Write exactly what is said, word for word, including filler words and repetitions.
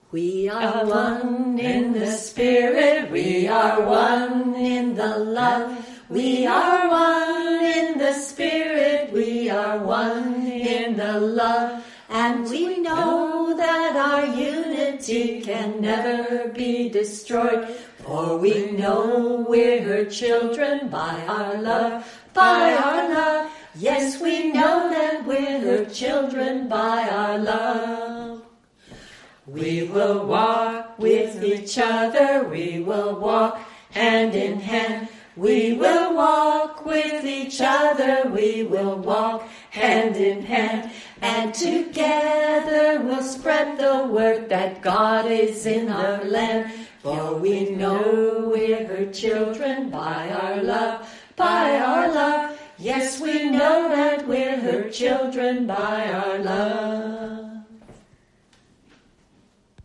We are one in the Spirit, we are one in the love. We are one in the Spirit, we are one in the love. And we know that our unity can never be destroyed. For we know we're her children by our love, by our love. Yes, we know that we're her children by our love. We will walk with each other, we will walk hand in hand. We will walk with each other, we will walk hand in hand. And together we'll spread the word that God is in our land. For we know we're her children by our love, by our love. Yes, we know that we're her children by our love.